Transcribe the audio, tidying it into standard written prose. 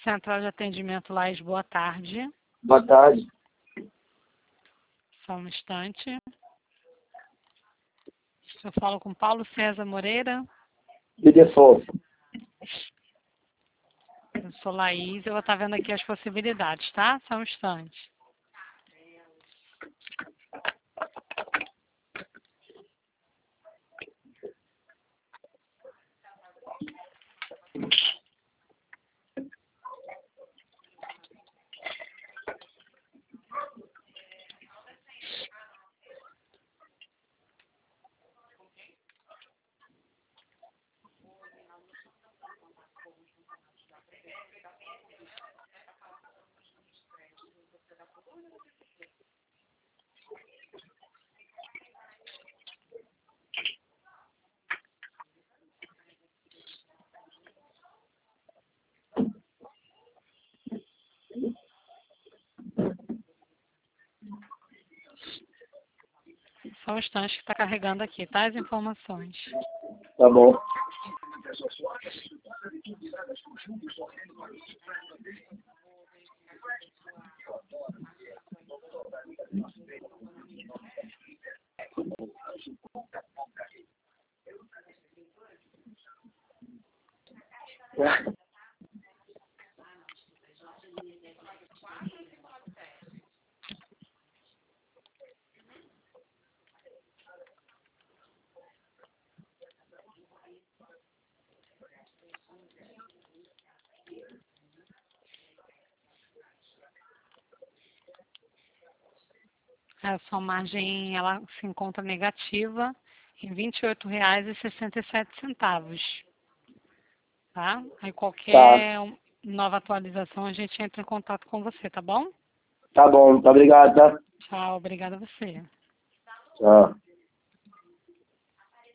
Central de Atendimento Lages, boa tarde. Boa tarde. Só um instante. Eu falo com Paulo César Moreira. De default. Eu sou Laís, eu vou estar vendo aqui as possibilidades, tá? Só um instante. Só um instante que está carregando aqui, tá? As informações. Tá bom. A sua margem ela se encontra negativa em R$ 28,67. Tá? Aí qualquer nova atualização a gente entra em contato com você, tá bom? Tá bom, muito obrigado, tá? Tchau, obrigada a você. Tchau.